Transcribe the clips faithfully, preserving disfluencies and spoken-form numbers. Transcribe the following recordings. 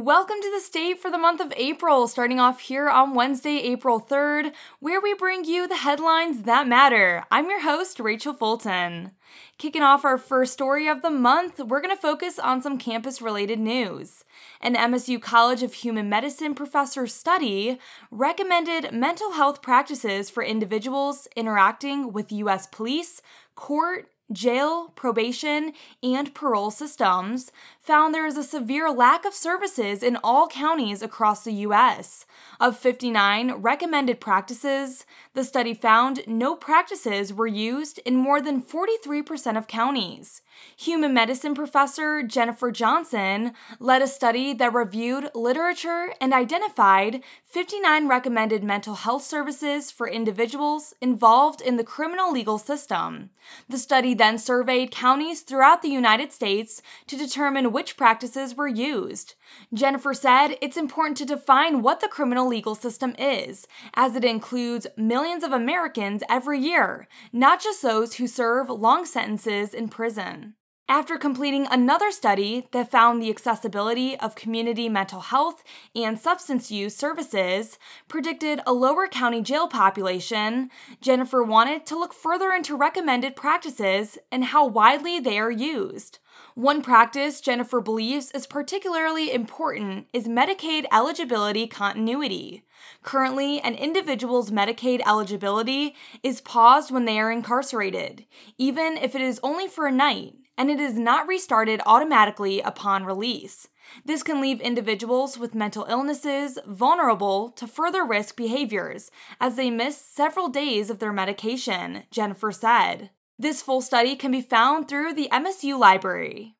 Welcome to the State for the month of April, starting off here on Wednesday, April third, where we bring you the headlines that matter. I'm your host, Rachel Fulton. Kicking off our first story of the month, we're going to focus on some campus-related news. An M S U College of Human Medicine professor's study recommended mental health practices for individuals interacting with U S police, court, jail, probation, and parole systems, found there is a severe lack of services in all counties across the U S. Of fifty-nine recommended practices, the study found no practices were used in more than forty-three percent of counties. Human medicine professor Jennifer Johnson led a study that reviewed literature and identified fifty-nine recommended mental health services for individuals involved in the criminal legal system. The study then surveyed counties throughout the United States to determine which practices were used. Jennifer said it's important to define what the criminal legal system is, as it includes millions of Americans every year, not just those who serve long sentences in prison. After completing another study that found the accessibility of community mental health and substance use services predicted a lower county jail population, Jennifer wanted to look further into recommended practices and how widely they are used. One practice Jennifer believes is particularly important is Medicaid eligibility continuity. Currently, an individual's Medicaid eligibility is paused when they are incarcerated, even if it is only for a night, and it is not restarted automatically upon release. This can leave individuals with mental illnesses vulnerable to further risk behaviors as they miss several days of their medication, Jennifer said. This full study can be found through the M S U library.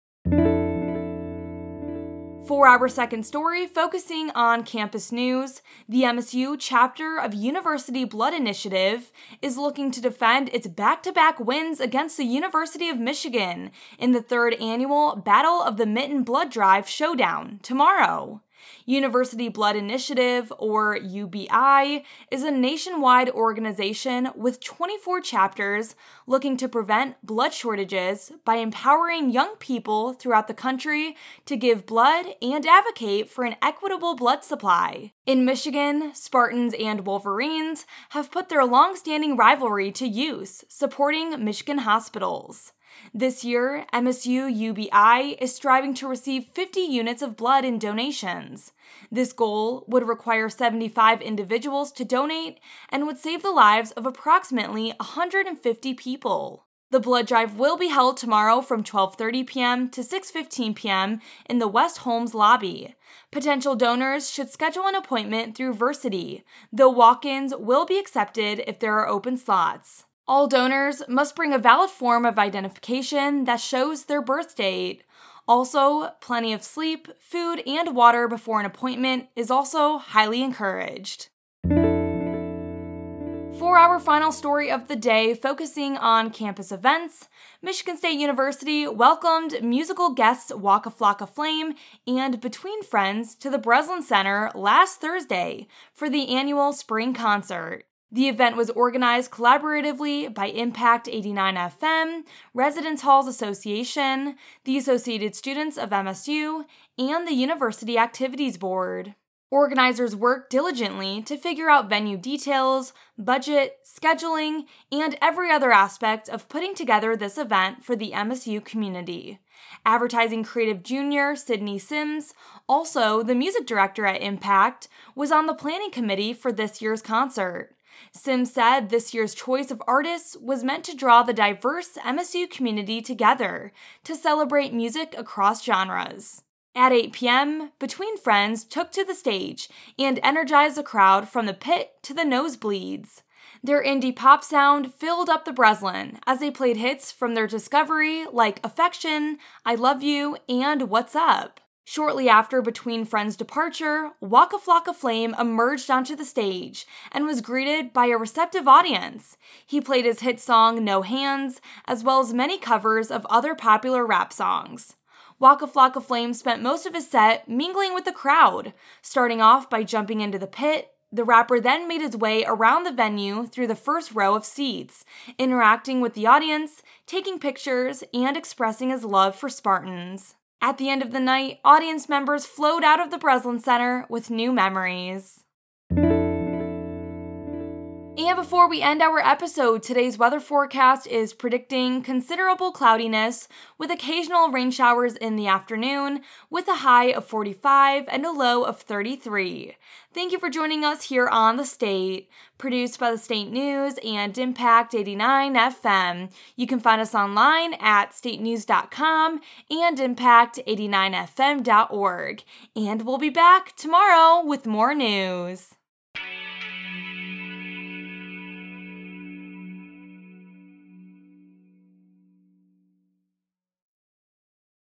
For our second story, focusing on campus news, the M S U chapter of University Blood Initiative is looking to defend its back-to-back wins against the University of Michigan in the third annual Battle of the Mitten Blood Drive Showdown tomorrow. University Blood Initiative, or U B I, is a nationwide organization with twenty-four chapters looking to prevent blood shortages by empowering young people throughout the country to give blood and advocate for an equitable blood supply. In Michigan, Spartans and Wolverines have put their long-standing rivalry to use, supporting Michigan hospitals. This year, M S U U B I is striving to receive fifty units of blood in donations. This goal would require seventy-five individuals to donate and would save the lives of approximately one hundred fifty people. The blood drive will be held tomorrow from twelve thirty p.m. to six fifteen p.m. in the West Holmes lobby. Potential donors should schedule an appointment through Versity, though walk-ins will be accepted if there are open slots. All donors must bring a valid form of identification that shows their birth date. Also, plenty of sleep, food, and water before an appointment is also highly encouraged. For our final story of the day, focusing on campus events, Michigan State University welcomed musical guests Waka Flocka Flame and Between Friends to the Breslin Center last Thursday for the annual spring concert. The event was organized collaboratively by Impact eighty-nine F M, Residence Halls Association, the Associated Students of M S U, and the University Activities Board. Organizers worked diligently to figure out venue details, budget, scheduling, and every other aspect of putting together this event for the M S U community. Advertising creative junior Sydney Sims, also the music director at Impact, was on the planning committee for this year's concert. Sims said this year's choice of artists was meant to draw the diverse M S U community together to celebrate music across genres. At eight p.m., Between Friends took to the stage and energized the crowd from the pit to the nosebleeds. Their indie pop sound filled up the Breslin as they played hits from their discovery like Affection, I Love You, and What's Up. Shortly after Between Friends' departure, Waka Flocka Flame emerged onto the stage and was greeted by a receptive audience. He played his hit song No Hands, as well as many covers of other popular rap songs. Waka Flocka Flame spent most of his set mingling with the crowd, starting off by jumping into the pit. The rapper then made his way around the venue through the first row of seats, interacting with the audience, taking pictures, and expressing his love for Spartans. At the end of the night, audience members flowed out of the Breslin Center with new memories. And before we end our episode, today's weather forecast is predicting considerable cloudiness with occasional rain showers in the afternoon with a high of forty-five and a low of thirty-three. Thank you for joining us here on The State, produced by The State News and Impact eighty-nine F M. You can find us online at state news dot com and impact eighty-nine f m dot org. And we'll be back tomorrow with more news.